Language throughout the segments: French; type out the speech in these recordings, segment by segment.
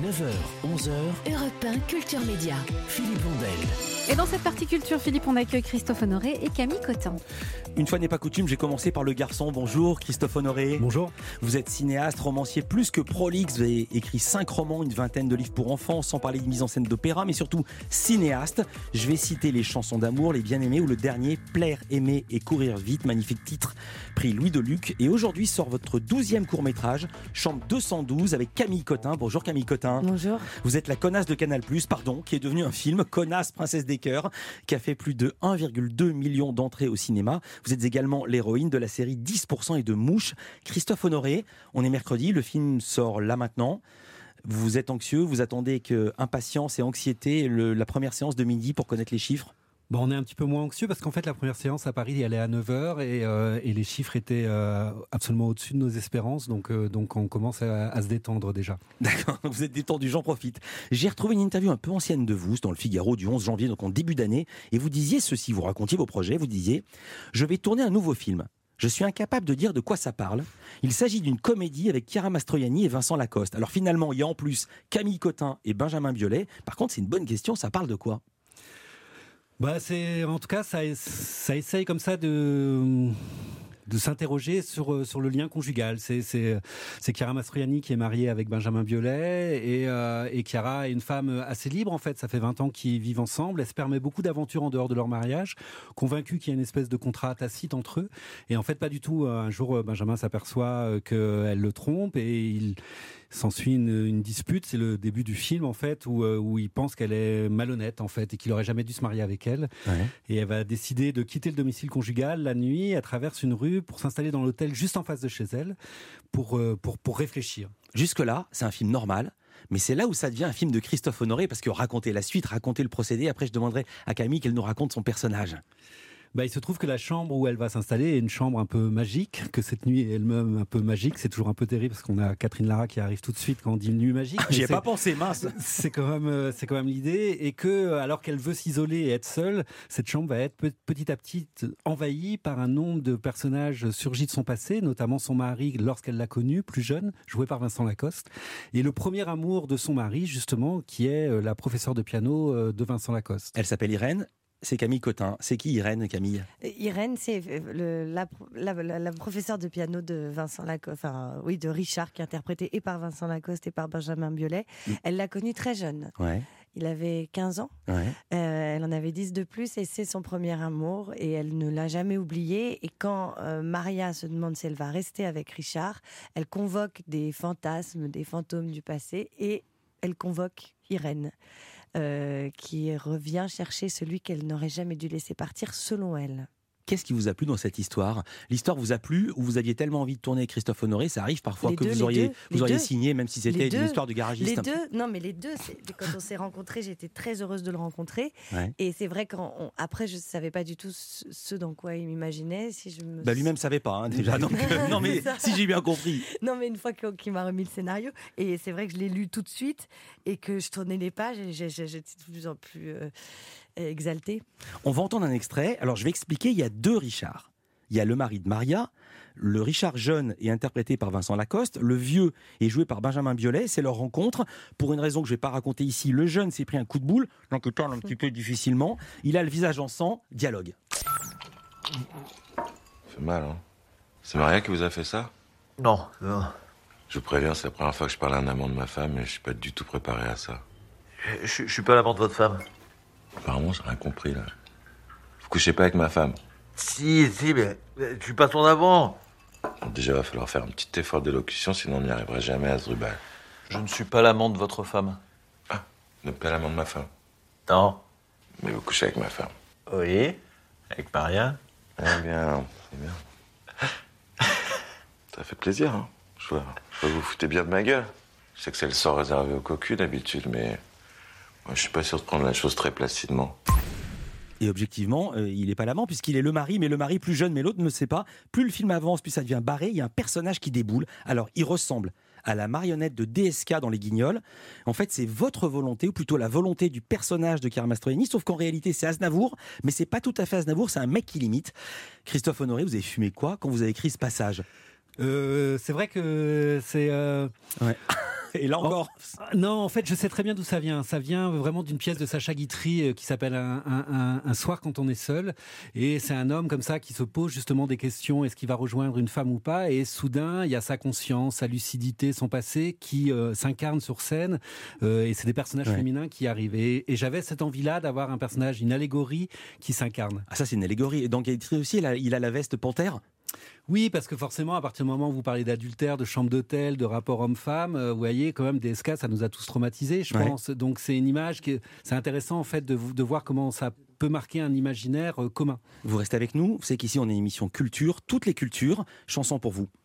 9h, 11h, Europe 1 Culture Média. Philippe Vandel. Et dans cette partie culture, Philippe, on accueille Christophe Honoré et Camille Cotin. Une fois n'est pas coutume, j'ai commencé par le garçon. Bonjour Christophe Honoré. Bonjour. Vous êtes cinéaste, romancier plus que prolixe. Vous avez écrit 5 romans, une vingtaine de livres pour enfants, sans parler de mise en scène d'opéra, mais surtout cinéaste. Je vais citer Les chansons d'amour, Les bien-aimés ou le dernier Plaire, aimer et courir vite. Magnifique titre, prix Louis Deluc. Et aujourd'hui sort votre 12e court-métrage, Chambre 212, avec Camille Cotin. Bonjour Camille Cotin. Bonjour. Vous êtes la connasse de Canal+, qui est devenue un film, Connasse, princesse des cœurs, qui a fait plus de 1,2 million d'entrées au cinéma. Vous êtes également l'héroïne de la série 10% et de Mouche. Christophe Honoré, on est mercredi, le film sort là maintenant. Vous êtes anxieux, vous attendez avec impatience et anxiété la première séance de midi pour connaître les chiffres? Bon, on est un petit peu moins anxieux parce qu'en fait la première séance à Paris elle est à 9h et les chiffres étaient absolument au-dessus de nos espérances, donc on commence à se détendre déjà. D'accord, vous êtes détendu, j'en profite. J'ai retrouvé une interview un peu ancienne de vous, dans le Figaro du 11 janvier, donc en début d'année, et vous disiez ceci, vous racontiez vos projets, vous disiez « Je vais tourner un nouveau film. Je suis incapable de dire de quoi ça parle. Il s'agit d'une comédie avec Chiara Mastroianni et Vincent Lacoste. Alors finalement, il y a en plus Camille Cotin et Benjamin Biolay. Par contre, c'est une bonne question, ça parle de quoi ? En tout cas, ça essaye comme ça de s'interroger sur le lien conjugal. C'est Chiara Mastroianni qui est mariée avec Benjamin Biolay et Chiara est une femme assez libre en fait. Ça fait 20 ans qu'ils vivent ensemble. Elle se permet beaucoup d'aventures en dehors de leur mariage, convaincue qu'il y a une espèce de contrat tacite entre eux. Et en fait, pas du tout. Un jour, Benjamin s'aperçoit qu'elle le trompe et il s'ensuit une dispute. C'est le début du film en fait où il pense qu'elle est malhonnête en fait et qu'il aurait jamais dû se marier avec elle. Ouais. Et elle va décider de quitter le domicile conjugal la nuit. Elle traverse une rue pour s'installer dans l'hôtel juste en face de chez elle pour réfléchir. Jusque-là, c'est un film normal. Mais c'est là où ça devient un film de Christophe Honoré, parce que raconter la suite, raconter le procédé, après je demanderai à Camille qu'elle nous raconte son personnage. Il se trouve que la chambre où elle va s'installer est une chambre un peu magique, que cette nuit est elle-même un peu magique. C'est toujours un peu terrible parce qu'on a Catherine Lara qui arrive tout de suite quand on dit une nuit magique. J'y ai pas pensé, mince. C'est quand même l'idée. Et que, alors qu'elle veut s'isoler et être seule, cette chambre va être petit à petit envahie par un nombre de personnages surgis de son passé, notamment son mari lorsqu'elle l'a connu, plus jeune, joué par Vincent Lacoste. Et le premier amour de son mari, justement, qui est la professeure de piano de Vincent Lacoste. Elle s'appelle Irène. C'est Camille Cotin. C'est qui Irène, Camille ? Irène, c'est la professeure de piano de Vincent Lacoste, de Richard, qui est interprété et par Vincent Lacoste et par Benjamin Biolay. Elle l'a connu très jeune. Ouais. Il avait 15 ans. Ouais. Elle en avait 10 de plus et c'est son premier amour et elle ne l'a jamais oublié. Et quand Maria se demande si elle va rester avec Richard, elle convoque des fantasmes, des fantômes du passé et elle convoque Irène. Qui revient chercher celui qu'elle n'aurait jamais dû laisser partir, selon elle. Qu'est-ce qui vous a plu dans cette histoire ? L'histoire vous a plu ou vous aviez tellement envie de tourner avec Christophe Honoré, ça arrive parfois que vous auriez signé, même si c'était une histoire de garagiste. Les deux. Quand on s'est rencontrés, j'étais très heureuse de le rencontrer. Ouais. Et c'est vrai qu'après, je ne savais pas du tout ce dans quoi il m'imaginait. Lui-même ne savais pas, déjà. Donc, non, mais si j'ai bien compris. Non, mais une fois qu'il m'a remis le scénario, et c'est vrai que je l'ai lu tout de suite et que je tournais les pages, et j'étais de plus en plus exaltée. On va entendre un extrait. Alors, je vais expliquer. Il y a 2 Richards. Il y a le mari de Maria. Le Richard jeune est interprété par Vincent Lacoste. Le vieux est joué par Benjamin Biolay. C'est leur rencontre. Pour une raison que je ne vais pas raconter ici, le jeune s'est pris un coup de boule, donc il parle un petit peu difficilement. Il a le visage en sang. Dialogue. Ça fait mal, hein ? C'est Maria qui vous a fait ça ? Non. Je vous préviens, c'est la première fois que je parle à un amant de ma femme et je suis pas du tout préparé à ça. Je suis pas l'amant de votre femme. Apparemment, j'ai rien compris, là. Vous couchez pas avec ma femme ? Si, mais je suis pas ton amant. Bon, déjà, il va falloir faire un petit effort d'élocution, sinon on n'y arriverait jamais à ce ruban. Je ne suis pas l'amant de votre femme. Ah, vous n'êtes pas l'amant de ma femme ? Non. Mais vous couchez avec ma femme ? Oui, avec Maria. Eh bien, c'est bien. Ça fait plaisir, hein. Je vois vous foutez bien de ma gueule. Je sais que c'est le sort réservé aux cocus d'habitude, mais moi, je suis pas sûr de prendre la chose très placidement. Et objectivement, il n'est pas l'amant puisqu'il est le mari, mais le mari plus jeune, mais l'autre ne sait pas. Plus le film avance, plus ça devient barré. Il y a un personnage qui déboule. Alors, il ressemble à la marionnette de DSK dans Les Guignols. En fait, c'est votre volonté, ou plutôt la volonté du personnage de Chiara Mastroianni, sauf qu'en réalité, c'est Aznavour, mais c'est pas tout à fait Aznavour, c'est un mec qui limite. Christophe Honoré, vous avez fumé quoi quand vous avez écrit ce passage ? C'est vrai que c'est... Ouais. Et là encore. Non, en fait, je sais très bien d'où ça vient. Ça vient vraiment d'une pièce de Sacha Guitry qui s'appelle un soir quand on est seul. Et c'est un homme comme ça qui se pose justement des questions. Est-ce qu'il va rejoindre une femme ou pas? Et soudain, il y a sa conscience, sa lucidité, son passé qui s'incarne sur scène. Et c'est des personnages féminins qui arrivent. Et j'avais cette envie-là d'avoir un personnage, une allégorie qui s'incarne. Ah, ça, c'est une allégorie. Et dans Guitry aussi, il a la veste panthère. Oui, parce que forcément, à partir du moment où vous parlez d'adultère, de chambre d'hôtel, de rapport homme-femme, vous voyez, quand même, DSK, ça nous a tous traumatisés, je pense. Donc, c'est une image c'est intéressant, en fait, de voir comment ça peut marquer un imaginaire commun. Vous restez avec nous. Vous savez qu'ici, on est une émission culture, toutes les cultures. Chanson pour vous.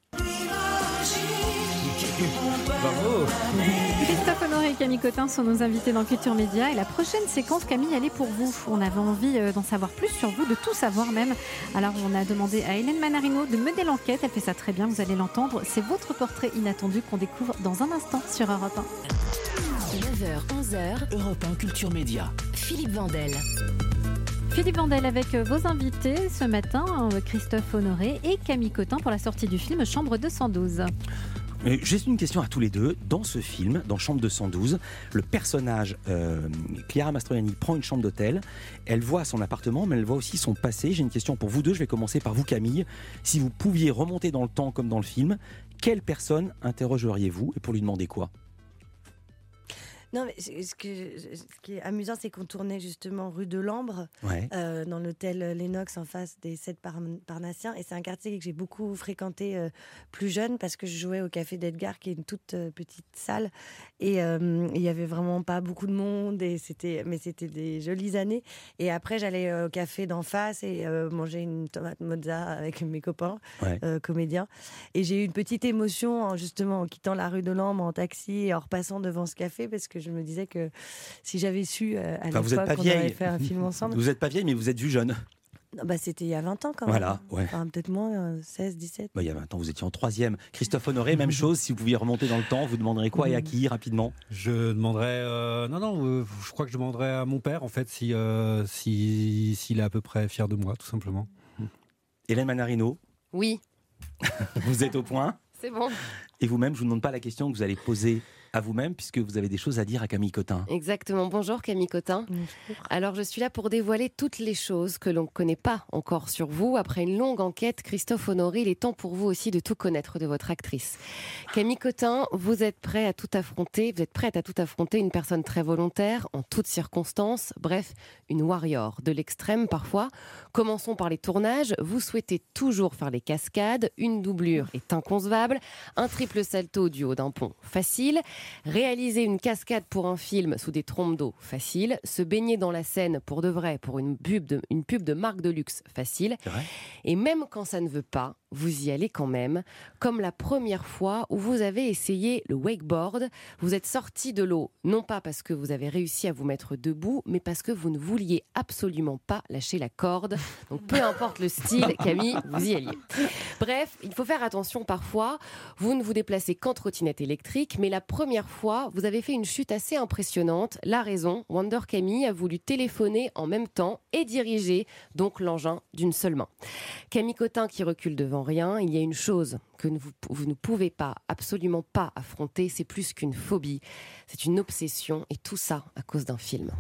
Bravo. Christophe Honoré et Camille Cotin sont nos invités dans Culture Média. Et la prochaine séquence, Camille, elle est pour vous. On avait envie d'en savoir plus sur vous, de tout savoir même. Alors, on a demandé à Hélène Manarino de mener l'enquête. Elle fait ça très bien, vous allez l'entendre. C'est votre portrait inattendu qu'on découvre dans un instant sur Europe 1. 9h, 11h, Europe 1 Culture Média. Philippe Vandel. Philippe Vandel avec vos invités ce matin, Christophe Honoré et Camille Cotin pour la sortie du film Chambre 212. J'ai une question à tous les deux. Dans ce film, dans Chambre 212, le personnage Chiara Mastroianni prend une chambre d'hôtel. Elle voit son appartement, mais elle voit aussi son passé. J'ai une question pour vous deux. Je vais commencer par vous, Camille. Si vous pouviez remonter dans le temps comme dans le film, quelle personne interrogeriez-vous et pour lui demander quoi ? Non, mais ce qui est amusant, c'est qu'on tournait justement rue de Lambre, dans l'hôtel Lennox en face des 7 Parnassiens. Et c'est un quartier que j'ai beaucoup fréquenté plus jeune parce que je jouais au Café d'Edgar, qui est une toute petite salle. Et il n'y avait vraiment pas beaucoup de monde, mais c'était des jolies années. Et après, j'allais au café d'en face et manger une tomate mozza avec mes copains comédiens. Et j'ai eu une petite émotion justement en quittant la rue de Lambre en taxi et en repassant devant ce café parce que je me disais que si j'avais su à l'époque qu'on aurait fait un film ensemble. Vous n'êtes pas vieille, mais vous êtes vue jeune. Non, c'était il y a 20 ans quand même. Voilà, Enfin, peut-être moins, 16, 17. Il y a 20 ans, vous étiez en 3e. Christophe Honoré, même chose, si vous pouviez remonter dans le temps, vous demanderez quoi et à qui, rapidement ? Je demanderais... je crois que je demanderais à mon père, en fait, s'il est à peu près fier de moi, tout simplement. Hélène Manarino ? Oui. Vous êtes au point ? C'est bon. Et vous-même, je ne vous demande pas la question que vous allez poser à vous-même, puisque vous avez des choses à dire à Camille Cotin. Exactement. Bonjour Camille Cotin. Bonjour. Alors je suis là pour dévoiler toutes les choses que l'on ne connaît pas encore sur vous. Après une longue enquête, Christophe Honoré, il est temps pour vous aussi de tout connaître de votre actrice. Camille Cotin, vous êtes prête à tout affronter, une personne très volontaire, en toutes circonstances, bref, une warrior, de l'extrême parfois. Commençons par les tournages. Vous souhaitez toujours faire les cascades, une doublure est inconcevable, un triple salto du haut d'un pont, facile. Réaliser une cascade pour un film sous des trompes d'eau, facile. Se baigner dans la Seine pour de vrai, pour une pub de marque de luxe, facile. Et même quand ça ne veut pas, vous y allez quand même. Comme la première fois où vous avez essayé le wakeboard. Vous êtes sorti de l'eau, non pas parce que vous avez réussi à vous mettre debout, mais parce que vous ne vouliez absolument pas lâcher la corde. Donc peu importe le style, Camille, vous y alliez. Bref, il faut faire attention parfois. Vous ne vous déplacez qu'en trottinette électrique, mais la première fois, vous avez fait une chute assez impressionnante. La raison, Wonder Camille a voulu téléphoner en même temps et diriger donc l'engin d'une seule main. Camille Cotin qui recule devant rien, il y a une chose que vous ne pouvez pas, absolument pas affronter, c'est plus qu'une phobie, c'est une obsession et tout ça à cause d'un film.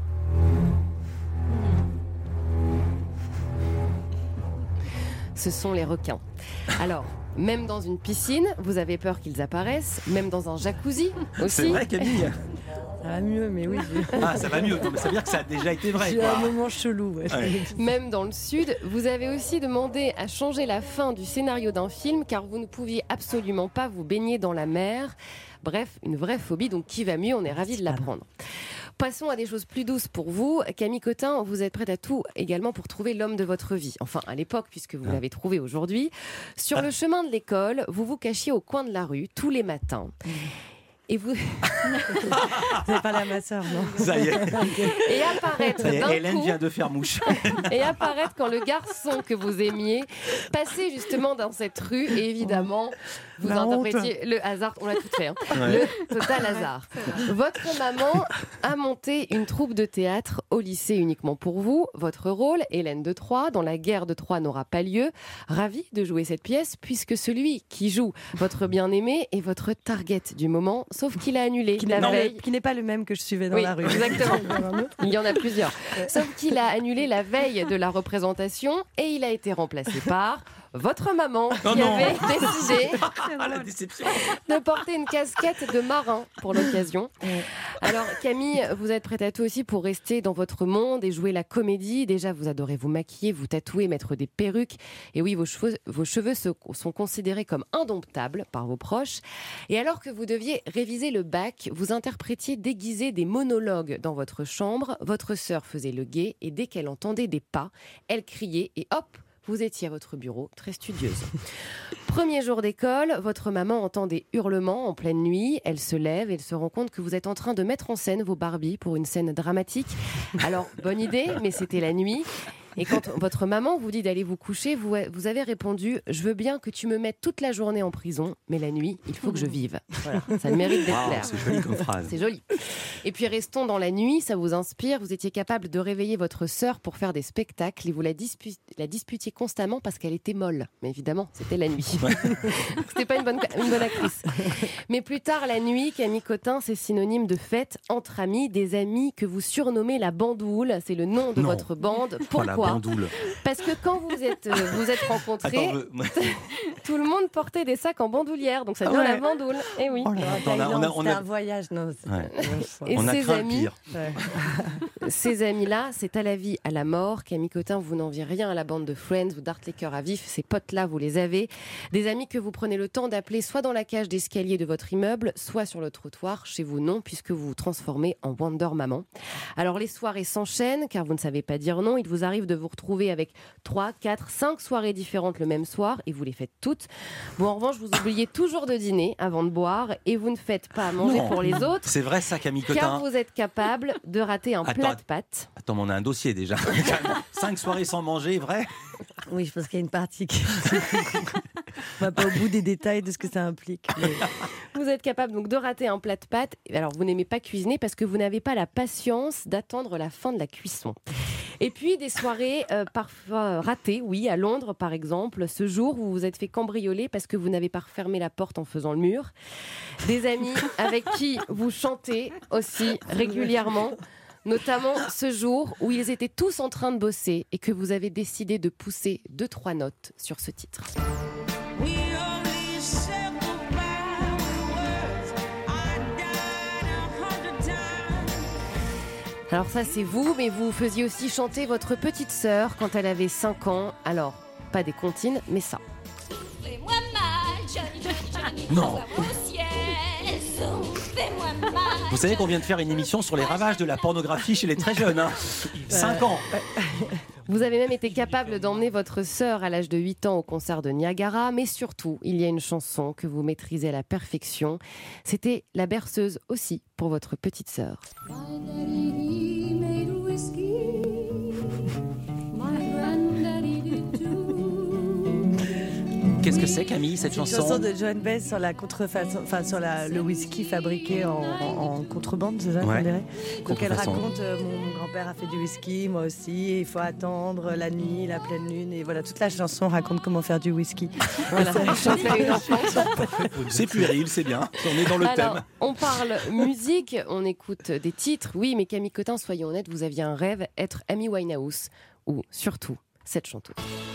Ce sont les requins. Alors, même dans une piscine, vous avez peur qu'ils apparaissent, même dans un jacuzzi aussi. C'est vrai, Camille ? Ça va mieux, mais oui. Ah, ça va mieux. Non, mais ça veut dire que ça a déjà été vrai. J'ai eu un moment chelou. Même dans le sud, vous avez aussi demandé à changer la fin du scénario d'un film car vous ne pouviez absolument pas vous baigner dans la mer. Bref, une vraie phobie, donc qui va mieux, on est ravis de l'apprendre. Passons à des choses plus douces pour vous. Camille Cotin, vous êtes prête à tout également pour trouver l'homme de votre vie. Enfin, à l'époque, puisque vous l'avez trouvé aujourd'hui. Sur le chemin de l'école, vous vous cachiez au coin de la rue tous les matins. Et vous... Vous avez parlé à ma sœur, non ? Ça y est. Et apparaître d'un Hélène coup... vient de faire mouche. Et apparaître quand le garçon que vous aimiez passait justement dans cette rue. Et évidemment, vous interprétiez le hasard. On l'a tout fait. Le total hasard. Votre maman a monté une troupe de théâtre au lycée uniquement pour vous. Votre rôle, Hélène de Troyes, dans La guerre de Troie n'aura pas lieu. Ravie de jouer cette pièce puisque celui qui joue votre bien-aimé est votre target du moment. sauf qu'il a annulé Qui la veille. n'est pas le même que je suivais dans Oui, la rue. exactement. Il y en a plusieurs. Sauf qu'il a annulé la veille de la représentation et il a été remplacé par votre maman qui avait décidé la déception. de porter une casquette de marin pour l'occasion. Alors Camille, vous êtes prête à tout aussi pour rester dans votre monde et jouer la comédie. Déjà, vous adorez vous maquiller, vous tatouer, mettre des perruques. Et oui, vos cheveux sont considérés comme indomptables par vos proches. Et alors que vous deviez réviser le bac, vous interprétiez déguisé des monologues dans votre chambre. Votre sœur faisait le guet et dès qu'elle entendait des pas, elle criait et hop, vous étiez à votre bureau, très studieuse. Premier jour d'école, votre maman entend des hurlements en pleine nuit. Elle se lève et elle se rend compte que vous êtes en train de mettre en scène vos Barbies pour une scène dramatique. Alors, bonne idée, mais c'était la nuit. Et quand votre maman vous dit d'aller vous coucher, vous avez répondu « Je veux bien que tu me mettes toute la journée en prison, mais la nuit, il faut que je vive. » Voilà, ça le mérite d'être clair. C'est joli comme phrase. C'est joli. Et puis restons dans la nuit, ça vous inspire. Vous étiez capable de réveiller votre sœur pour faire des spectacles et vous la disputiez constamment parce qu'elle était molle. Mais évidemment, c'était la nuit. C'était pas une bonne actrice. Mais plus tard, la nuit, Camille Cotin, c'est synonyme de fête entre amis, des amis que vous surnommez la bandoule. C'est le nom de votre bande. Pourquoi ? Parce que quand vous êtes rencontrés, tout le monde portait des sacs en bandoulière, donc ça devient la bandoule. Et oui. C'était un voyage, non. Et on a ses craint amis, le pire. ces amis-là, c'est à la vie, à la mort. Camille Cotin, vous n'enviez rien à la bande de Friends, vous dartez les cœurs à vif. Ces potes-là, vous les avez. Des amis que vous prenez le temps d'appeler soit dans la cage d'escalier de votre immeuble, soit sur le trottoir. Chez vous, non, puisque vous vous transformez en Wonder Maman. Alors les soirées s'enchaînent, car vous ne savez pas dire non. Il vous arrive de vous retrouver avec 3, 4, 5 soirées différentes le même soir et vous les faites toutes. Bon, en revanche, vous oubliez toujours de dîner avant de boire et vous ne faites pas à manger pour les autres. C'est vrai ça, Camille Cotin. Car vous êtes capable de rater un plat de pâtes. Attends, mais on a un dossier déjà. 5 soirées sans manger, vrai ? Oui, je pense qu'il y a une partie qui... On va pas au bout des détails de ce que ça implique. Mais... Vous êtes capable donc de rater un plat de pâtes. Alors, vous n'aimez pas cuisiner parce que vous n'avez pas la patience d'attendre la fin de la cuisson. Et puis, des soirées parfois ratées, oui, à Londres par exemple. Ce jour, vous vous êtes fait cambrioler parce que vous n'avez pas refermé la porte en faisant le mur. Des amis avec qui vous chantez aussi régulièrement. Notamment ce jour où ils étaient tous en train de bosser et que vous avez décidé de pousser 2-3 notes sur ce titre. Alors ça c'est vous, mais vous faisiez aussi chanter votre petite sœur quand elle avait 5 ans. Alors, pas des comptines, mais ça. Non. Vous savez qu'on vient de faire une émission sur les ravages de la pornographie chez les très jeunes. 5 ans. Vous avez même été capable d'emmener votre sœur à l'âge de 8 ans au concert de Niagara, mais surtout, il y a une chanson que vous maîtrisez à la perfection. C'était La berceuse aussi pour votre petite sœur. Qu'est-ce que c'est, Camille, cette chanson ? Une chanson de Joan Baez sur la contrefaçon, enfin sur le whisky fabriqué en contrebande, c'est ça qu'on dirait. Donc elle raconte mon grand-père a fait du whisky, moi aussi, il faut attendre la nuit, la pleine lune, et voilà, toute la chanson raconte comment faire du whisky. Voilà, c'est puéril, c'est bien. On est dans le thème. On parle musique, on écoute des titres, oui, mais Camille Cotin, soyons honnêtes, vous aviez un rêve, être Amy Winehouse, ou surtout cette chanteuse.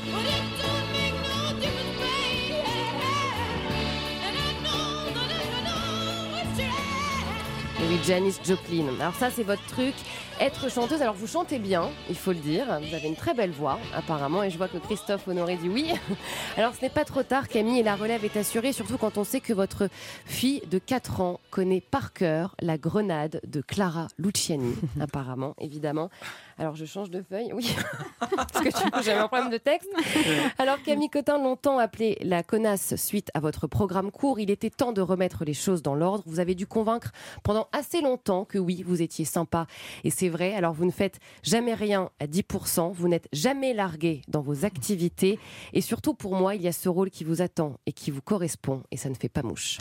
Et oui, Janis Joplin. Alors ça, c'est votre truc, être chanteuse. Alors vous chantez bien, il faut le dire. Vous avez une très belle voix, apparemment. Et je vois que Christophe Honoré dit oui. Alors ce n'est pas trop tard, Camille, et la relève est assurée, surtout quand on sait que votre fille de 4 ans connaît par cœur la Grenade de Clara Luciani, apparemment, évidemment. Alors je change de feuille, oui, parce que du coup j'avais un problème de texte. Alors Camille Cotin, longtemps appelée la connasse suite à votre programme court, il était temps de remettre les choses dans l'ordre. Vous avez dû convaincre pendant assez longtemps que oui, vous étiez sympa. Et c'est vrai, alors vous ne faites jamais rien à 10%, vous n'êtes jamais largué dans vos activités. Et surtout pour moi, il y a ce rôle qui vous attend et qui vous correspond, et ça ne fait pas mouche.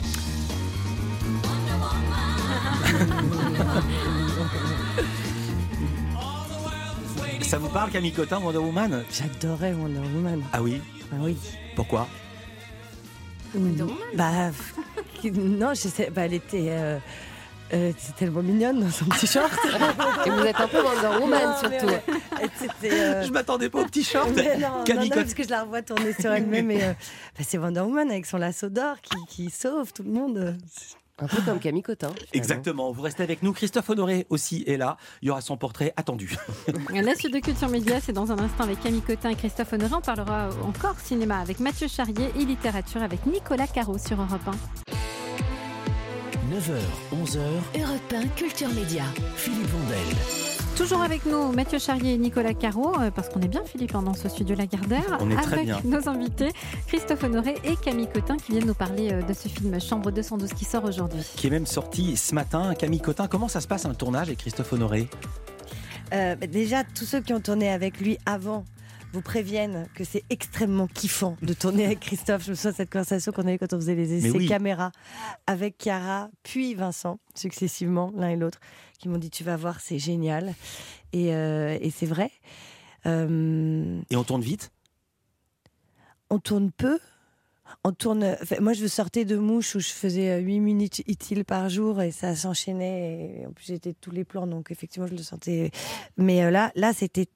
Ça vous parle, Camille Cotin, Wonder Woman ? J'adorais Wonder Woman. Ah oui ? Ah oui. Pourquoi ? Bah, Non, je sais, elle était. C'est tellement mignonne dans son petit short. Et vous êtes un peu Wonder Woman surtout. Je m'attendais pas au petit short. Non, parce que je la revois tourner sur elle-même. C'est Wonder Woman avec son lasso d'or qui sauve tout le monde. Un peu comme Camille Cotin. Exactement. Vous restez avec nous. Christophe Honoré aussi est là. Il y aura son portrait attendu. La suite de Culture Média, c'est dans un instant avec Camille Cotin et Christophe Honoré. On parlera encore cinéma avec Mathieu Charrier et littérature avec Nicolas Caro sur Europe 1. 9h, 11h, Europe 1, Culture Média. Philippe Vandel. Toujours avec nous, Mathieu Charrier et Nicolas Caro, parce qu'on est bien, Philippe, dans ce studio Lagardère. On est très avec bien. Nos invités, Christophe Honoré et Camille Cotin, qui viennent nous parler de ce film Chambre 212 qui sort aujourd'hui. Qui est même sorti ce matin. Camille Cotin, comment ça se passe un tournage avec Christophe Honoré ? Déjà, tous ceux qui ont tourné avec lui avant vous préviennent que c'est extrêmement kiffant de tourner avec Christophe. Je me souviens de cette conversation qu'on avait quand on faisait les essais caméra avec Chiara, puis Vincent, successivement, l'un et l'autre, qui m'ont dit tu vas voir, c'est génial. Et c'est vrai. Et on tourne vite ? On tourne peu. Moi, je sortais de Mouche où je faisais 8 minutes utiles par jour et ça s'enchaînait. Et en plus, j'étais tous les plans, donc effectivement, je le sentais. Mais là, c'était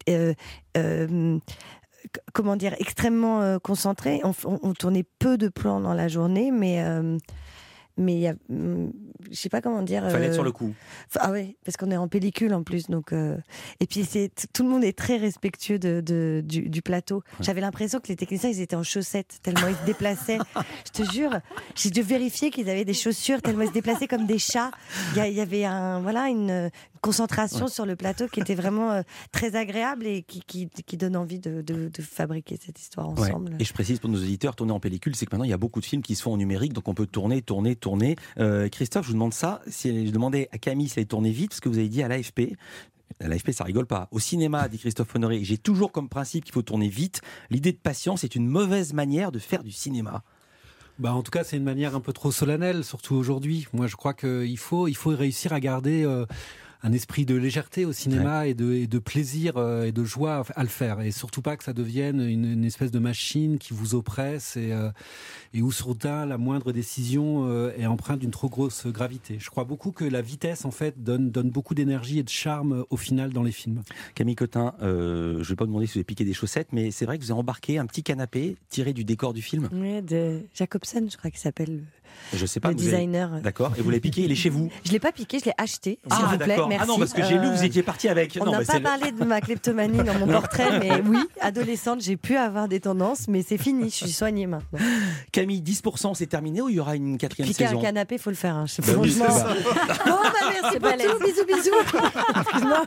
comment dire, extrêmement concentré. On tournait peu de plans dans la journée, mais il y a, je sais pas comment dire. Fallait être sur le coup. Ah oui, parce qu'on est en pellicule en plus, donc. Et puis tout le monde est très respectueux du plateau. Ouais. J'avais l'impression que les techniciens ils étaient en chaussettes tellement ils se déplaçaient. Je te jure, j'ai dû vérifier qu'ils avaient des chaussures tellement ils se déplaçaient comme des chats. Il y avait une concentration sur le plateau qui était vraiment très agréable et qui donne envie de fabriquer cette histoire ensemble. Ouais. Et je précise pour nos auditeurs, tourner en pellicule, c'est que maintenant il y a beaucoup de films qui se font en numérique, donc on peut tourner. Christophe, je vous demande ça. Je demandais à Camille si elle tournait vite, parce que vous avez dit à l'AFP. À l'AFP, ça rigole pas. Au cinéma, dit Christophe Honoré, j'ai toujours comme principe qu'il faut tourner vite. L'idée de patience est une mauvaise manière de faire du cinéma. En tout cas, c'est une manière un peu trop solennelle, surtout aujourd'hui. Moi, je crois qu'il faut réussir à garder un esprit de légèreté au cinéma et de plaisir et de joie à le faire. Et surtout pas que ça devienne une espèce de machine qui vous oppresse et où soudain la moindre décision est empreinte d'une trop grosse gravité. Je crois beaucoup que la vitesse en fait donne beaucoup d'énergie et de charme au final dans les films. Camille Cotin, je ne vais pas vous demander si vous avez piqué des chaussettes, mais c'est vrai que vous avez embarqué un petit canapé tiré du décor du film. Oui, de Jacobsen, je crois qu'il s'appelle. Je sais pas. Le designer. D'accord. Et vous l'avez piqué, il est chez vous ? Je l'ai pas piqué, je l'ai acheté. S'il vous plaît, merci. Ah non, parce que j'ai lu que vous étiez parti avec. On n'a pas parlé de ma kleptomanie dans mon portrait, mais oui, adolescente, j'ai pu avoir des tendances, mais c'est fini, je suis soignée maintenant. Camille, 10%, c'est terminé ou il y aura une quatrième saison ? Piquer un canapé, faut le faire. Hein. Je sais oui, c'est ça. Merci beaucoup, bisous. Excuse-moi.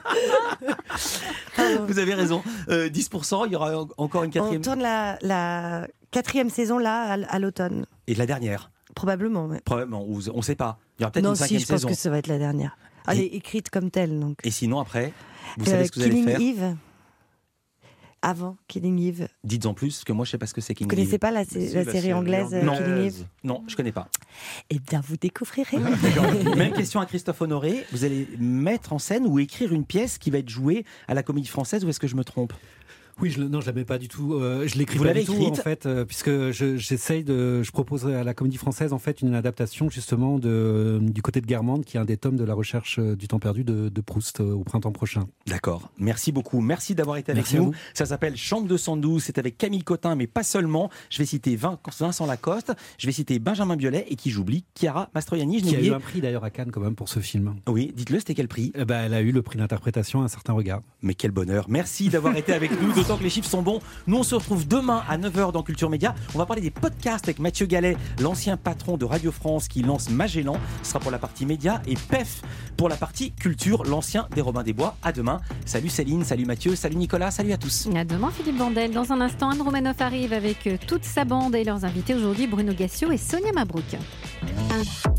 Vous avez raison. 10%, il y aura encore une quatrième. On tourne la quatrième saison là à l'automne. Et la dernière ? Probablement, oui. Probablement, on ne sait pas. Il y aura peut-être une cinquième saison. Non, je pense que ça va être la dernière. Elle est écrite comme telle. Donc. Et sinon, après, vous savez ce que vous allez faire ? Killing Eve. Avant Killing Eve. Dites-en plus, parce que moi, je ne sais pas ce que c'est Killing Eve. Vous ne connaissez pas la série anglaise Killing Eve ? Non, je ne connais pas. Eh bien, vous découvrirez. Même question à Christophe Honoré. Vous allez mettre en scène ou écrire une pièce qui va être jouée à la Comédie Française, ou est-ce que je me trompe ? Oui, je la mets pas du tout. Je l'écris Vous pas l'avez du écrite tout en fait, puisque je propose à la Comédie Française en fait une adaptation justement du côté de Guermantes, qui est un des tomes de la recherche du temps perdu de Proust au printemps prochain. D'accord. Merci beaucoup. Merci d'avoir été avec nous. Ça s'appelle Chambre 212. C'est avec Camille Cotin, mais pas seulement. Je vais citer Vincent Lacoste. Je vais citer Benjamin Biolay et qui j'oublie Chiara Mastroianni. Qui a eu un prix d'ailleurs à Cannes quand même pour ce film. Oui, dites-le. C'était quel prix ? Elle a eu le prix d'interprétation Un certain regard. Mais quel bonheur. Merci d'avoir été avec nous. D'autant que les chiffres sont bons. Nous, on se retrouve demain à 9h dans Culture Média. On va parler des podcasts avec Mathieu Gallet, l'ancien patron de Radio France qui lance Magellan. Ce sera pour la partie média et PEF pour la partie culture, l'ancien des Robins des Bois. À demain. Salut Céline, salut Mathieu, salut Nicolas, salut à tous. À demain Philippe Vandel. Dans un instant, Anne Romanoff arrive avec toute sa bande et leurs invités aujourd'hui, Bruno Gassio et Sonia Mabrouk.